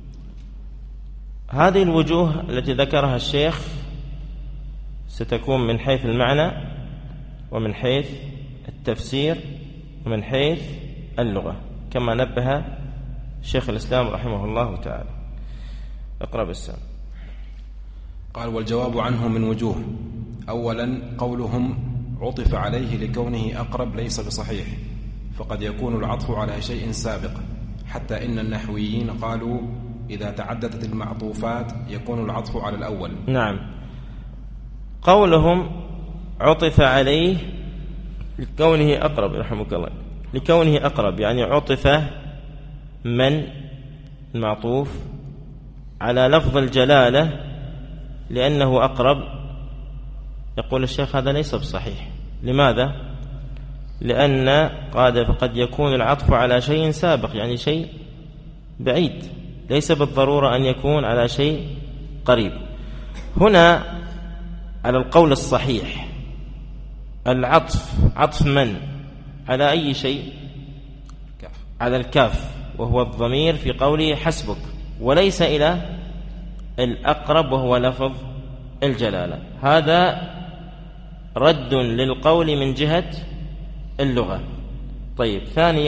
هذه الوجوه التي ذكرها الشيخ ستكون من حيث المعنى ومن حيث التفسير ومن حيث اللغة، كما نبه شيخ الإسلام رحمه الله تعالى. اقرأ بالسلام. قال والجواب عنه من وجوه. أولا قولهم عطف عليه لكونه أقرب ليس بصحيح، فقد يكون العطف على شيء سابق، حتى إن النحويين قالوا إذا تعددت المعطوفات يكون العطف على الأول. نعم، قولهم عطف عليه لكونه أقرب رحمك الله، لكونه أقرب يعني عطف من المعطوف على لفظ الجلالة لأنه أقرب. يقول الشيخ هذا ليس بصحيح. لماذا؟ لأن قد يكون العطف على شيء سابق، يعني شيء بعيد، ليس بالضرورة أن يكون على شيء قريب. هنا على القول الصحيح العطف عطف من على أي شيء؟ على الكاف، وهو الضمير في قوله حسبك، وليس إلى الأقرب وهو لفظ الجلالة. هذا رد للقول من جهة اللغة. طيب،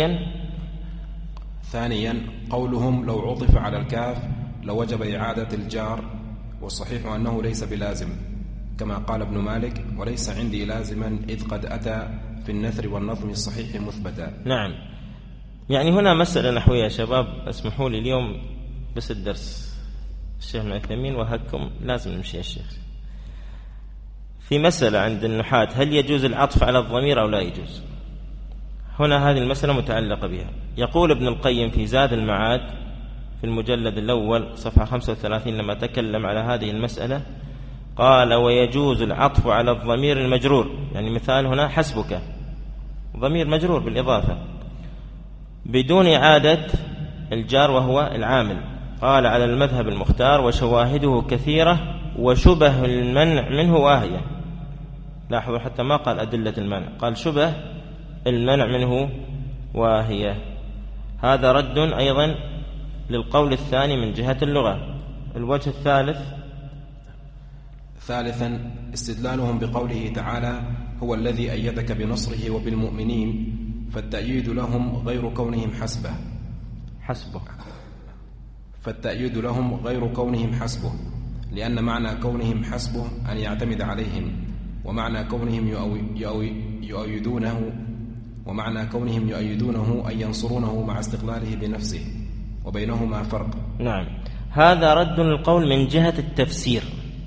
ثانيا قولهم لو عطف على الكاف لوجب إعادة الجار، والصحيح أنه ليس بلازم، كما قال ابن مالك وليس عندي لازما إذ قد أتى في النثر والنظم الصحيح مثبتا. نعم، يعني هنا مسألة نحوية يا شباب، اسمحوا لي اليوم بس الدرس الشيخ ابن عثيمين وهكم لازم نمشي يا شيخ. في مسألة عند النحاة، هل يجوز العطف على الضمير أو لا يجوز؟ هنا هذه المسألة متعلقة بها. يقول ابن القيم في زاد المعاد في المجلد الأول صفحة 35 لما تكلم على هذه المسألة قال ويجوز العطف على الضمير المجرور، يعني مثال هنا حسبك ضمير مجرور بالإضافة بدون إعادة الجار وهو العامل. قال على المذهب المختار وشواهده كثيرة وشبه المنع منه واهية. لاحظوا حتى ما قال أدلة المنع، قال شبه المنع منه واهية. هذا رد أيضا للقول الثاني من جهة اللغة. الوجه ثالثا استدلالهم بقوله تعالى هو الذي أيدك بنصره وبالمؤمنين، فالتأييد لهم غير كونهم حسبه، لأن معنى كونهم حسبه أن يعتمد عليهم، ومعنى كونهم يؤيدونه أن ينصرونه مع استقلاله بنفسه، وبينهما فرق. نعم، هذا رد للقول من جهة التفسير.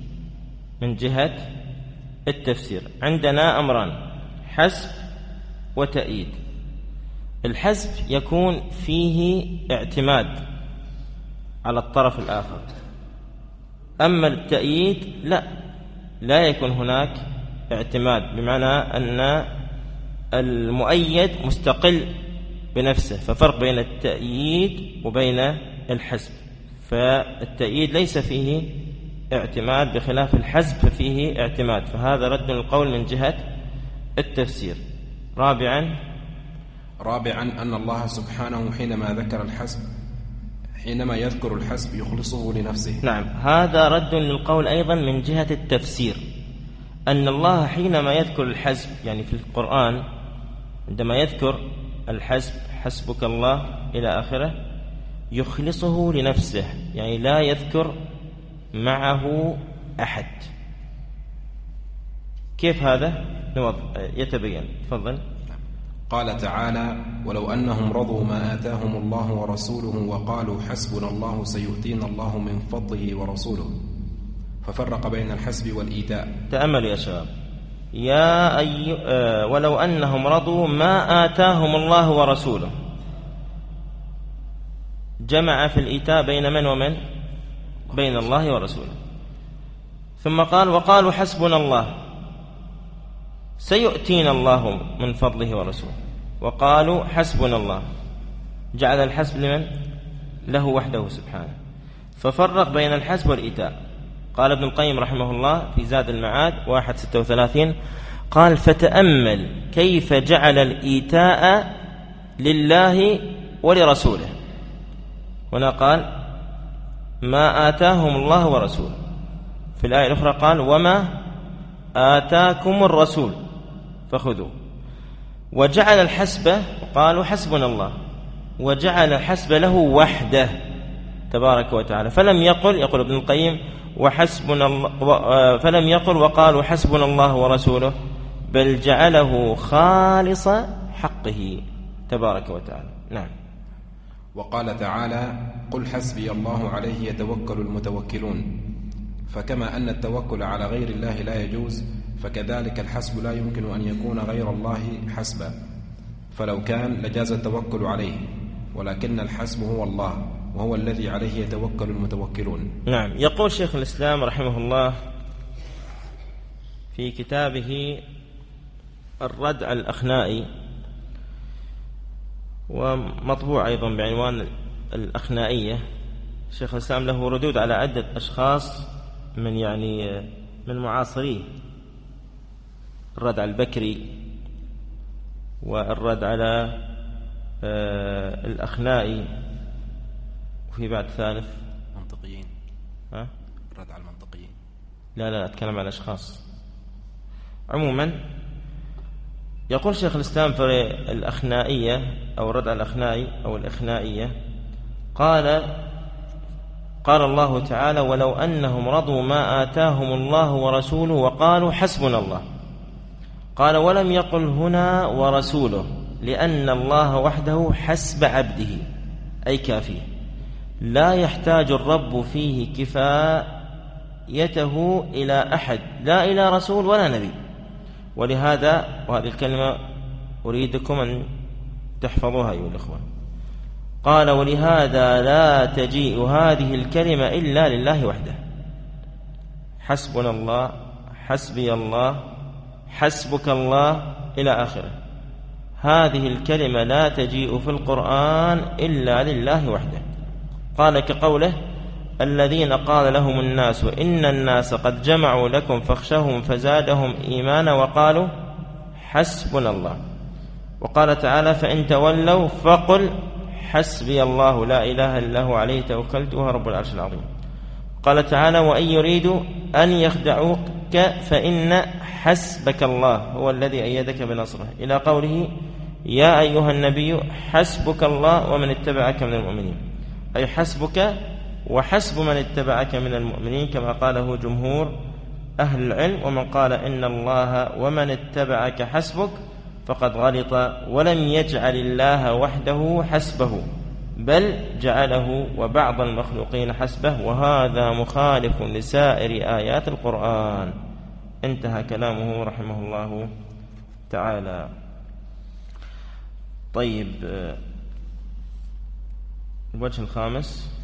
عندنا أمران، حسب وتأييد. الحسب يكون فيه اعتماد على الطرف الآخر، أما التأييد لا يكون هناك اعتماد، بمعنى أن المؤيد مستقل بنفسه، ففرق بين التأييد وبين الحسب. فالتأييد ليس فيه اعتماد بخلاف الحسب ففيه اعتماد، فهذا رد القول من جهة التفسير. رابعا أن الله سبحانه حينما يذكر الحسب يخلصه لنفسه. نعم، هذا رد للقول أيضا من جهة التفسير، أن الله حينما يذكر الحسب، يعني في القرآن عندما يذكر الحسب حسبك الله إلى آخره، يخلصه لنفسه، يعني لا يذكر معه أحد. كيف هذا؟ يتبين. تفضل. قال تعالى: ولو أنهم رضوا ما آتاهم الله ورسوله وقالوا حسبنا الله سيؤتينا الله من فضله ورسوله، ففرق بين الحسب والإيتاء. تأملوا يا شباب. ولو أنهم رضوا ما آتاهم الله ورسوله، جمع في الإيتاء بين من ومن؟ بين الله ورسوله. ثم قال: وقالوا حسبنا الله سيؤتينا الله من فضله ورسوله. وقالوا حسبنا الله، جعل الحسب لمن؟ له وحده سبحانه، ففرق بين الحسب والإيتاء. قال ابن القيم رحمه الله في زاد المعاد 1:36 قال: فتأمل كيف جعل الإيتاء لله ولرسوله. هنا قال: ما آتاهم الله ورسوله. في الآية الأخرى قال: وما آتاكم الرسول فخذوا. وجعل الحسب، قالوا حسبنا الله، وجعل الحسب له وحده تبارك وتعالى. فلم يقل ابن القيم وحسبنا الله، فلم يقل وقالوا حسبنا الله ورسوله، بل جعله خالص حقه تبارك وتعالى. نعم. وقال تعالى: قل حسبي الله عليه يتوكل المتوكلون. فكما أن التوكل على غير الله لا يجوز، فكذلك الحسب لا يمكن أن يكون غير الله حسبا، فلو كان لجاز التوكل عليه، ولكن الحسب هو الله، وهو الذي عليه يتوكل المتوكلون. نعم. يقول شيخ الإسلام رحمه الله في كتابه الردع الأخنائي، ومطبوع أيضا بعنوان الأخنائية. شيخ الإسلام له ردود على عدة أشخاص من معاصريه، الرد على البكري، والرد على الأخنائي، وفي بعد ثالث منطقيين. الرد على المنطقيين. لا أتكلم عن أشخاص. عموما يقول شيخ الإسلام في الأخنائية أو الرد على الأخنائي أو الأخنائية، قال الله تعالى: ولو أنهم رضوا ما آتاهم الله ورسوله وقالوا حسبنا الله. قال: ولم يقل هنا ورسوله، لأن الله وحده حسب عبده، أي كافيه، لا يحتاج الرب فيه كفايته إلى أحد، لا إلى رسول ولا نبي. ولهذا، وهذه الكلمة أريدكم أن تحفظوها أيها الأخوة، قال: ولهذا لا تجيء هذه الكلمة إلا لله وحده. حسبنا الله، حسبي الله، حسبك الله إلى آخره. هذه الكلمة لا تجيء في القرآن إلا لله وحده. قال كقوله: الذين قال لهم الناس إن الناس قد جمعوا لكم فاخشوهم فزادهم إيمانا وقالوا حسبنا الله. وقال تعالى: فإن تولوا فقل حسبي الله لا إله إلا هو عليه توكلت وهو رب العرش العظيم. قال تعالى: وإن يريدوا أن يخدعوك فإن حسبك الله هو الذي أيدك بنصره، إلى قوله: يا أيها النبي حسبك الله ومن اتبعك من المؤمنين، أي حسبك وحسب من اتبعك من المؤمنين، كما قاله جمهور أهل العلم. ومن قال إن الله ومن اتبعك حسبك فقد غلط، ولم يجعل الله وحده حسبه، بل جعله وبعض المخلوقين حسبه، وهذا مخالف لسائر آيات القرآن. انتهى كلامه رحمه الله تعالى. طيب، الوجه الخامس.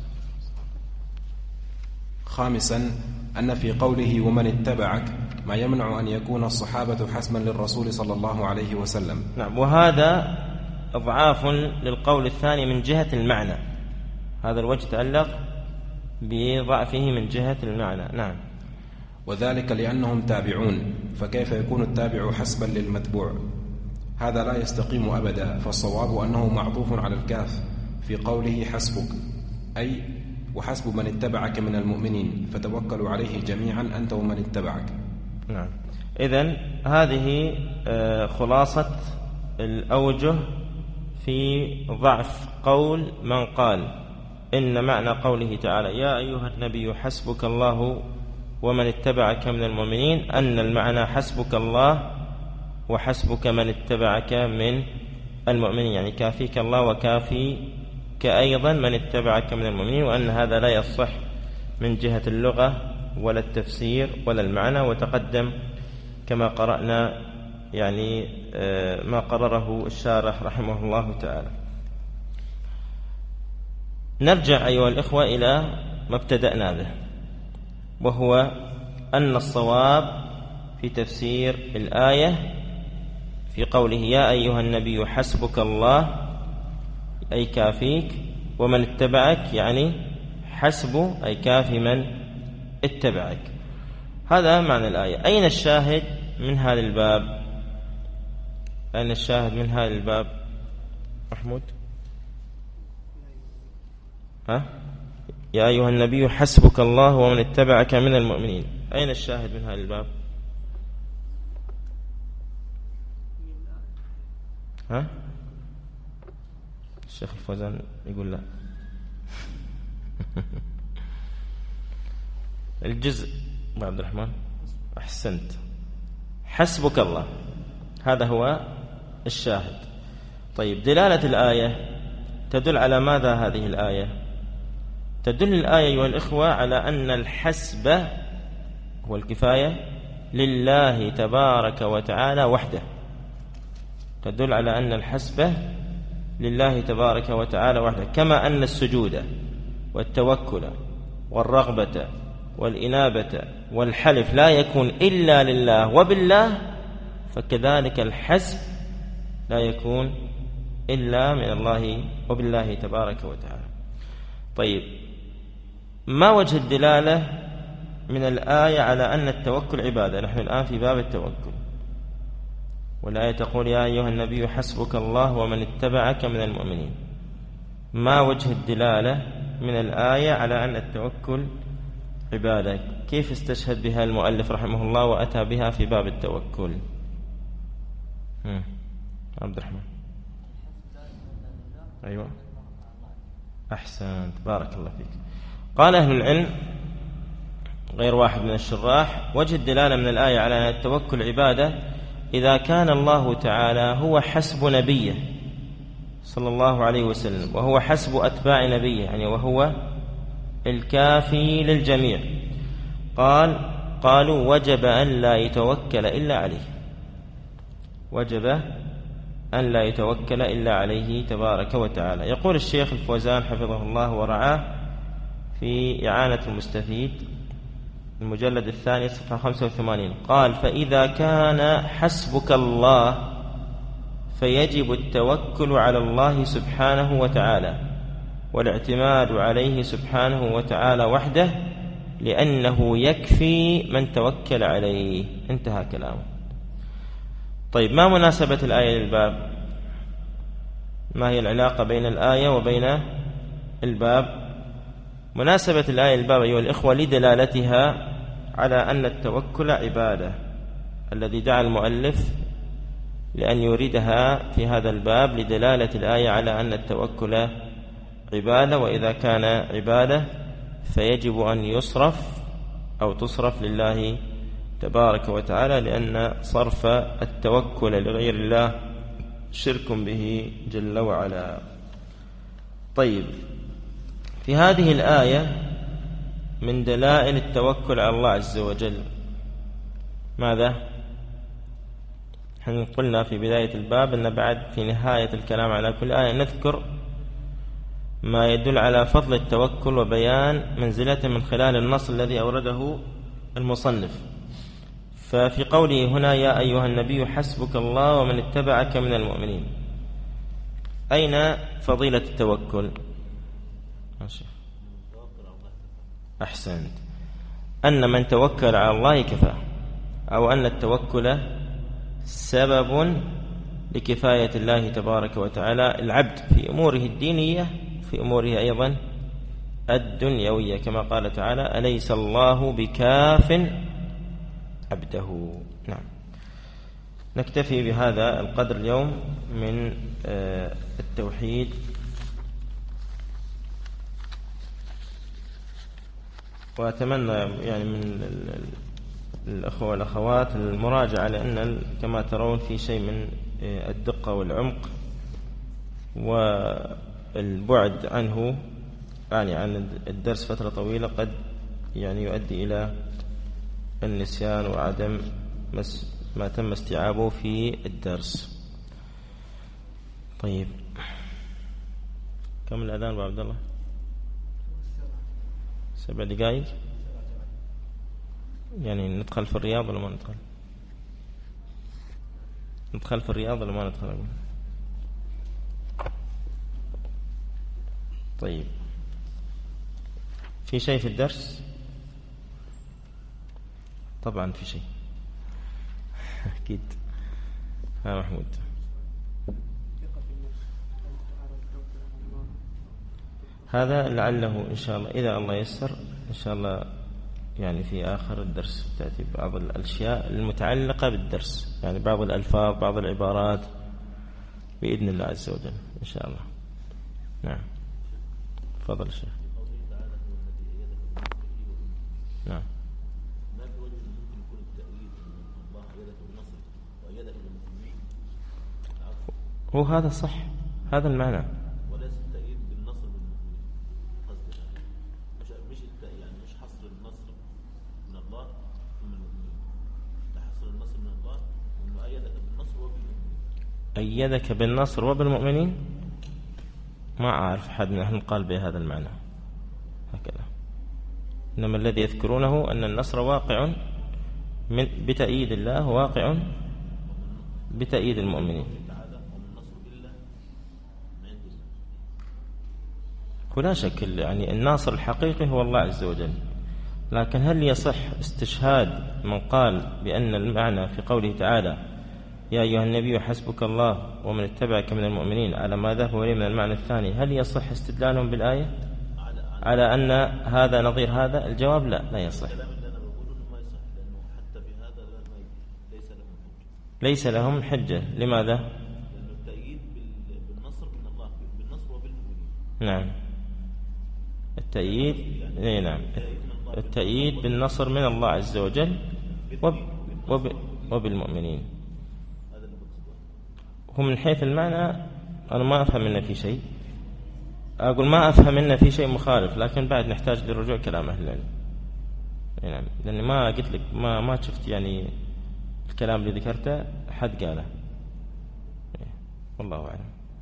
خامسا، أن في قوله ومن اتبعك ما يمنع أن يكون الصحابة حسما للرسول صلى الله عليه وسلم. نعم، وهذا إضعاف للقول الثاني من جهة المعنى. هذا الوجه يتعلق بضعفه من جهة المعنى. نعم. وذلك لأنهم تابعون، فكيف يكون التابع حسبا للمتبوع؟ هذا لا يستقيم أبدا، فالصواب أنه معطوف على الكاف في قوله حسبك، أي وحسب من اتبعك من المؤمنين، فتوكلوا عليه جميعا أنت ومن اتبعك. نعم. إذن هذه خلاصة الأوجه في ضعف قول من قال إن معنى قوله تعالى يا أيها النبي حسبك الله ومن اتبعك من المؤمنين أن المعنى حسبك الله وحسبك من اتبعك من المؤمنين، يعني كافيك الله وكافيك أيضا من اتبعك من المؤمنين، وأن هذا لا يصح من جهة اللغة ولا التفسير ولا المعنى، وتقدم كما قرأنا يعني ما قرره الشارح رحمه الله تعالى. نرجع أيها الإخوة إلى ما ابتدأنا به، وهو أن الصواب في تفسير الآية في قوله يا أيها النبي حسبك الله أي كافيك، ومن اتبعك يعني حسب أي كافي من اتبعك. هذا معنى الآية. أين الشاهد من هذا الباب؟ أين الشاهد من هذا الباب محمود؟ يا أيها النبي حسبك الله ومن اتبعك من المؤمنين، أين الشاهد من هذا الباب؟ الشيخ الفوزان يقول لا. الجزء عبد الرحمن أحسنت، حسبك الله، هذا هو الشاهد. طيب دلالة الآية تدل على ماذا؟ هذه الآية تدل الآية أيها الإخوة على أن الحسب هو الكفاية لله تبارك وتعالى وحده، تدل على أن الحسب لله تبارك وتعالى وحده، كما أن السجود والتوكل والرغبة والإنابة والحلف لا يكون إلا لله وبالله، فكذلك الحسب لا يكون إلا من الله وبالله تبارك وتعالى. طيب ما وجه الدلالة من الآية على أن التوكل عبادة؟ نحن الآن في باب التوكل، والآية تقول يا أيها النبي حسبك الله ومن اتبعك من المؤمنين. ما وجه الدلالة من الآية على أن التوكل عبادة؟ كيف استشهد بها المؤلف رحمه الله وأتى بها في باب التوكل؟ عبد الرحمن. أيوة أحسنت، بارك الله فيك. قال أهل العلم غير واحد من الشراح وجه الدلالة من الآية على أن التوكل عبادة إذا كان الله تعالى هو حسب نبيه صلى الله عليه وسلم، وهو حسب أتباع نبيه، يعني وهو الكافي للجميع. قالوا وجب أن لا يتوكل إلا عليه، وجب أن لا يتوكل إلا عليه تبارك وتعالى. يقول الشيخ الفوزان حفظه الله ورعاه في إعانة المستفيد المجلد الثاني صفحة 85 قال فإذا كان حسبك الله فيجب التوكل على الله سبحانه وتعالى والاعتماد عليه سبحانه وتعالى وحده، لأنه يكفي من توكل عليه. انتهى كلامه. طيب ما مناسبة الآية للباب؟ ما هي العلاقة بين الآية وبين الباب؟ مناسبة الآية للباب أيها الإخوة لدلالتها على أن التوكل عبادة، الذي دعا المؤلف لأن يريدها في هذا الباب لدلالة الآية على أن التوكل عبادة، وإذا كان عبادة فيجب أن يصرف أو تصرف لله تبارك وتعالى، لأن صرف التوكل لغير الله شرك به جل وعلا. طيب في هذه الآية من دلائل التوكل على الله عز وجل ماذا؟ نحن قلنا في بداية الباب أن بعد في نهاية الكلام على كل آية نذكر ما يدل على فضل التوكل وبيان منزلته من خلال النص الذي أورده المصنف. ففي قوله هنا يا أيها النبي حسبك الله ومن اتبعك من المؤمنين، أين فضيلة التوكل؟ أحسنت، أن من توكل على الله كفى، أو أن التوكل سبب لكفاية الله تبارك وتعالى العبد في أموره الدينية في أموره أيضا الدنيوية، كما قال تعالى أليس الله بكاف عبده. نعم. نكتفي بهذا القدر اليوم من التوحيد وأتمنى يعني من الأخوة والأخوات المراجعة، لأن كما ترون في شيء من الدقة والعمق والبعد عنه، يعني عن الدرس فترة طويلة قد يعني يؤدي إلى النسيان وعدم ما تم استيعابه في الدرس. طيب، كم الأذان أبو عبد الله؟ 7 دقائق. يعني ندخل في الرياض ولا ما ندخل؟ ندخل في الرياض ولا ما ندخل؟ طيب، في شيء في الدرس؟ طبعا في شيء أكيد. ها محمود، هذا لعله إن شاء الله إذا الله يسر إن شاء الله يعني في آخر الدرس تأتي بعض الأشياء المتعلقة بالدرس، يعني بعض الألفاظ، بعض العبارات، بإذن الله عز وجل إن شاء الله. نعم، تفضل الشيخ. نعم، هو هذا صح، هذا المعنى. وليس التأييد بالنصر بالمؤمنين، مش يعني مش حصر النصر من الله ثم المؤمنين، تحصر النصر من الله وانه أيدك بالنصر وبالمؤمنين. أيدك بالنصر وبالمؤمنين، ما أعرف حد من أهل قال بهذا المعنى هكذا، إنما الذي يذكرونه أن النصر واقع بتأييد الله، واقع بتأييد المؤمنين. ولا شك يعني الناصر الحقيقي هو الله عز وجل، لكن هل يصح استشهاد من قال بأن المعنى في قوله تعالى يا أيها النبي حسبك الله ومن اتبعك من المؤمنين على ما ذهب إليه من المعنى الثاني، هل يصح استدلالهم بالآية على أن هذا نظير هذا؟ الجواب لا يصح. ليس لهم حجة. لماذا؟ لأنه التأييد بالنصر من الله، بالنصر وبالمؤمنين. نعم، التأييد، نعم، التأييد بالنصر من الله عز وجل وبالمؤمنين. هو من حيث المعنى أنا ما أفهم منه في شيء، أقول ما أفهم منه في شيء مخالف، لكن بعد نحتاج لرجوع كلام أهل العلم. نعم، لأني ما قلت لك ما شفت يعني الكلام اللي ذكرته حد قاله. والله أعلم.